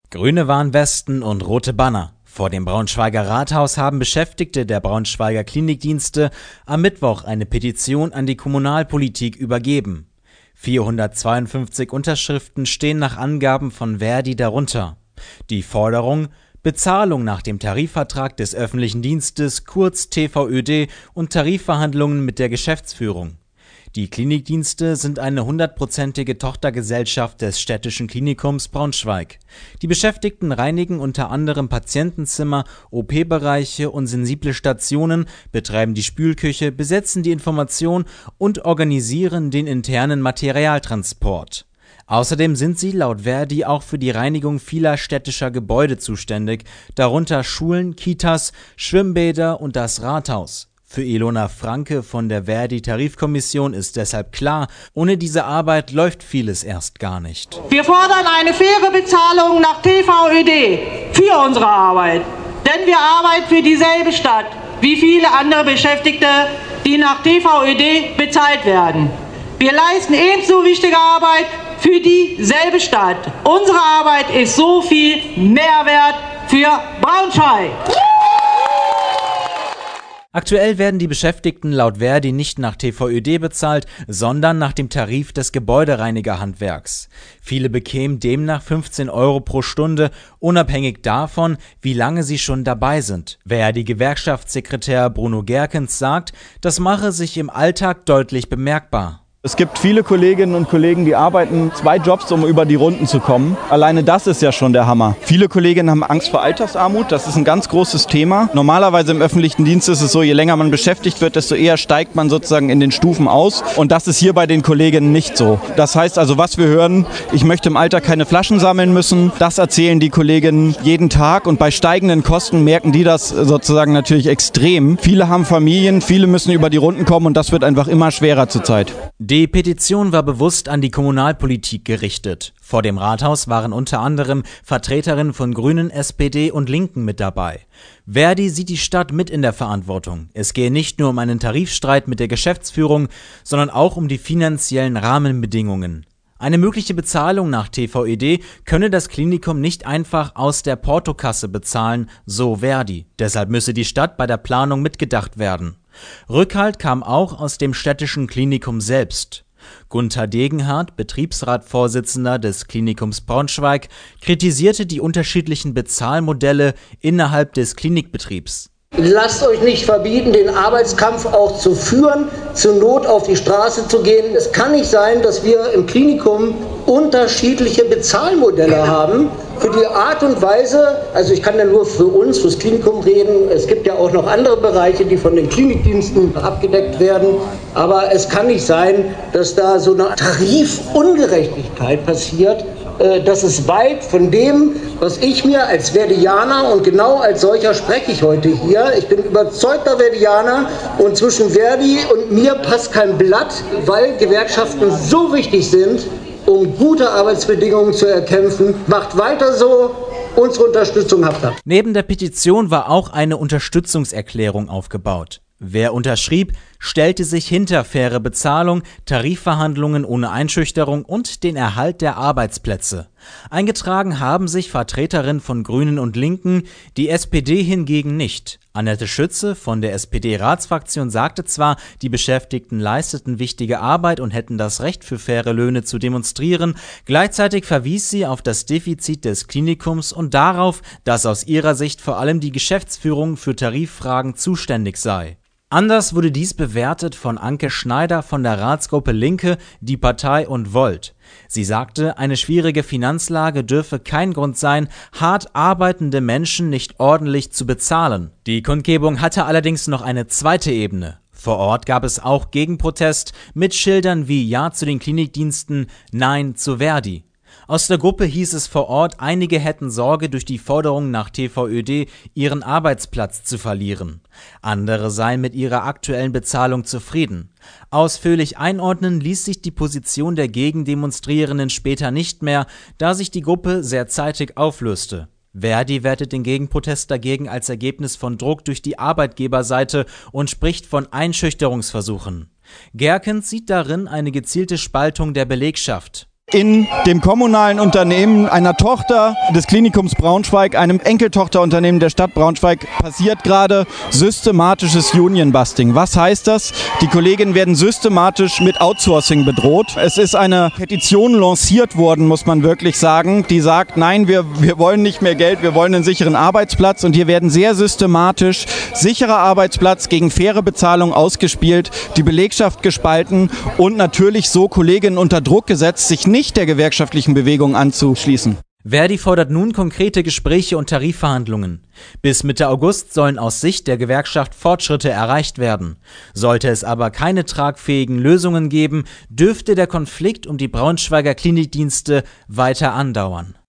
Grüne Warnwesten und rote Banner. Vor dem Braunschweiger Rathaus haben Beschäftigte der Braunschweiger Klinikdienste am Mittwoch eine Petition an die Kommunalpolitik übergeben. 452 Unterschriften stehen nach Angaben von ver.di darunter. Die Forderung: Bezahlung nach dem Tarifvertrag des öffentlichen Dienstes, kurz TVÖD, und Tarifverhandlungen mit der Geschäftsführung. Die Klinikdienste sind eine 100%ige Tochtergesellschaft des Städtischen Klinikums Braunschweig. Die Beschäftigten reinigen unter anderem Patientenzimmer, OP-Bereiche und sensible Stationen, betreiben die Spülküche, besetzen die Information und organisieren den internen Materialtransport. Außerdem sind sie laut ver.di auch für die Reinigung vieler städtischer Gebäude zuständig, darunter Schulen, Kitas, Schwimmbäder und das Rathaus. Für Ilona Franke von der ver.di Tarifkommission ist deshalb klar, ohne diese Arbeit läuft vieles erst gar nicht. Wir fordern eine faire Bezahlung nach TVÖD für unsere Arbeit. Denn wir arbeiten für dieselbe Stadt wie viele andere Beschäftigte, die nach TVÖD bezahlt werden. Wir leisten ebenso wichtige Arbeit für dieselbe Stadt. Unsere Arbeit ist so viel mehr wert für Braunschweig. Aktuell werden die Beschäftigten laut ver.di nicht nach TVÖD bezahlt, sondern nach dem Tarif des Gebäudereinigerhandwerks. Viele bekämen demnach 15 € pro Stunde, unabhängig davon, wie lange sie schon dabei sind. ver.di-Gewerkschaftssekretär Bruno Gerkens sagt, das mache sich im Alltag deutlich bemerkbar. Es gibt viele Kolleginnen und Kollegen, die arbeiten 2 Jobs, um über die Runden zu kommen. Alleine das ist ja schon der Hammer. Viele Kolleginnen haben Angst vor Altersarmut. Das ist ein ganz großes Thema. Normalerweise im öffentlichen Dienst ist es so, je länger man beschäftigt wird, desto eher steigt man sozusagen in den Stufen aus. Und das ist hier bei den Kolleginnen nicht so. Das heißt also, was wir hören, ich möchte im Alter keine Flaschen sammeln müssen. Das erzählen die Kolleginnen jeden Tag. Und bei steigenden Kosten merken die das sozusagen natürlich extrem. Viele haben Familien, viele müssen über die Runden kommen und das wird einfach immer schwerer zurzeit. Die Petition war bewusst an die Kommunalpolitik gerichtet. Vor dem Rathaus waren unter anderem Vertreterinnen von Grünen, SPD und Linken mit dabei. ver.di sieht die Stadt mit in der Verantwortung. Es gehe nicht nur um einen Tarifstreit mit der Geschäftsführung, sondern auch um die finanziellen Rahmenbedingungen. Eine mögliche Bezahlung nach TVÖD könne das Klinikum nicht einfach aus der Portokasse bezahlen, so ver.di. Deshalb müsse die Stadt bei der Planung mitgedacht werden. Rückhalt kam auch aus dem städtischen Klinikum selbst. Gunther Degenhardt, Betriebsratsvorsitzender des Klinikums Braunschweig, kritisierte die unterschiedlichen Bezahlmodelle innerhalb des Klinikbetriebs. Lasst euch nicht verbieten, den Arbeitskampf auch zu führen, zur Not auf die Straße zu gehen. Es kann nicht sein, dass wir im Klinikum unterschiedliche Bezahlmodelle haben. Für die Art und Weise, also ich kann ja nur für uns, fürs Klinikum reden, es gibt ja auch noch andere Bereiche, die von den Klinikdiensten abgedeckt werden, aber es kann nicht sein, dass da so eine Tarifungerechtigkeit passiert. Das ist weit von dem, was ich mir als ver.dianer, und genau als solcher spreche ich heute hier, ich bin überzeugter ver.dianer, und zwischen ver.di und mir passt kein Blatt, weil Gewerkschaften so wichtig sind, um gute Arbeitsbedingungen zu erkämpfen. Macht weiter so, unsere Unterstützung habt ihr. Neben der Petition war auch eine Unterstützungserklärung aufgebaut. Wer unterschrieb, stellte sich hinter faire Bezahlung, Tarifverhandlungen ohne Einschüchterung und den Erhalt der Arbeitsplätze. Eingetragen haben sich Vertreterinnen von Grünen und Linken, die SPD hingegen nicht. Annette Schütze von der SPD-Ratsfraktion sagte zwar, die Beschäftigten leisteten wichtige Arbeit und hätten das Recht, für faire Löhne zu demonstrieren, gleichzeitig verwies sie auf das Defizit des Klinikums und darauf, dass aus ihrer Sicht vor allem die Geschäftsführung für Tariffragen zuständig sei. Anders wurde dies bewertet von Anke Schneider von der Ratsgruppe Linke, Die Partei und Volt. Sie sagte, eine schwierige Finanzlage dürfe kein Grund sein, hart arbeitende Menschen nicht ordentlich zu bezahlen. Die Kundgebung hatte allerdings noch eine zweite Ebene. Vor Ort gab es auch Gegenprotest mit Schildern wie Ja zu den Klinikdiensten, Nein zu ver.di. Aus der Gruppe hieß es vor Ort, einige hätten Sorge, durch die Forderung nach TVÖD ihren Arbeitsplatz zu verlieren. Andere seien mit ihrer aktuellen Bezahlung zufrieden. Ausführlich einordnen ließ sich die Position der Gegendemonstrierenden später nicht mehr, da sich die Gruppe sehr zeitig auflöste. ver.di wertet den Gegenprotest dagegen als Ergebnis von Druck durch die Arbeitgeberseite und spricht von Einschüchterungsversuchen. Gerkens sieht darin eine gezielte Spaltung der Belegschaft. In dem kommunalen Unternehmen einer Tochter des Klinikums Braunschweig, einem Enkeltochterunternehmen der Stadt Braunschweig, passiert gerade systematisches Union-Busting. Was heißt das? Die Kolleginnen werden systematisch mit Outsourcing bedroht. Es ist eine Petition lanciert worden, muss man wirklich sagen, die sagt, nein, wir wollen nicht mehr Geld, wir wollen einen sicheren Arbeitsplatz, und hier werden sehr systematisch sicherer Arbeitsplatz gegen faire Bezahlung ausgespielt, die Belegschaft gespalten und natürlich so Kolleginnen unter Druck gesetzt, sich nicht der gewerkschaftlichen Bewegung anzuschließen. Verdi fordert nun konkrete Gespräche und Tarifverhandlungen. Bis Mitte August sollen aus Sicht der Gewerkschaft Fortschritte erreicht werden. Sollte es aber keine tragfähigen Lösungen geben, dürfte der Konflikt um die Braunschweiger Klinikdienste weiter andauern.